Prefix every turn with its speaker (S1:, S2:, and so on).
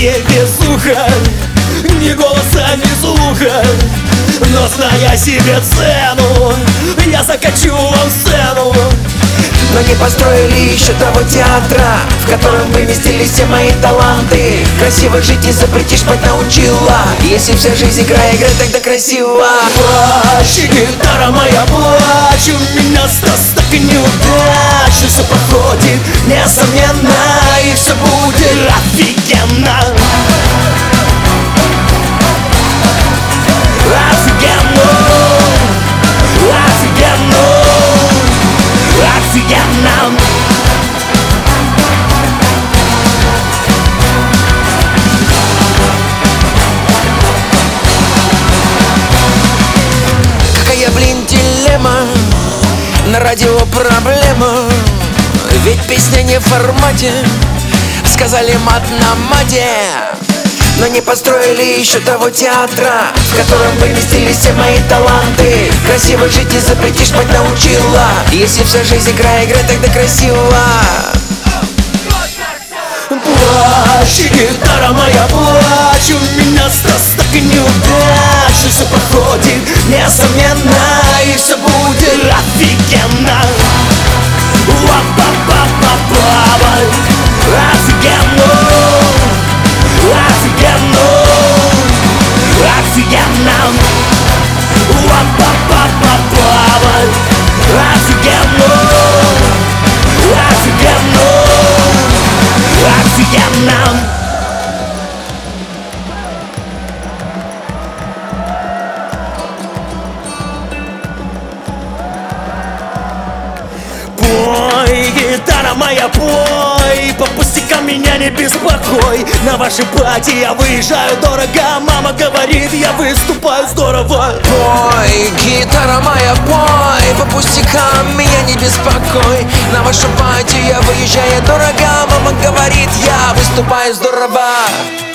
S1: не везуха, ни голоса, ни слуха, но зная себе цену, я закачу вам сцену.
S2: Но не построили еще того театра, в котором вместились все мои таланты. Красиво жить не запретишь, мать научила. Если вся жизнь играй тогда красиво.
S1: Плачь, гитара моя, плачь, у меня Стас так и неудач. Все проходит, несомненно, и все будет офигенно. Офигенно, офигенно, офигенно.
S2: Какая, блин, дилемма, на радио проблема. Ведь песня не в формате, сказали мат на мате. Но не построили еще того театра, в котором вместились все мои таланты. Красиво жить не запретишь, мать научила. Если вся жизнь играй тогда красиво.
S1: Плачь, гитара моя, плачь, у меня Стас так и неудач. Все проходит, несомненно, и все будет офигенно. Ла-па-па-па-па-па. Офигенно, офигенно, офигенно. Ла-па-па-па-па. Офигенно, офигенно, офигенно. Пой, гитара моя, пой, по пустякам меня не беспокой. На ваши пати я выезжаю дорого, мама говорит, я выступаю здорово.
S2: Пой, гитара моя, пой, по пустякам меня не беспокой. На вашу пати я выезжаю дорого, мама говорит, я выступаю здорово.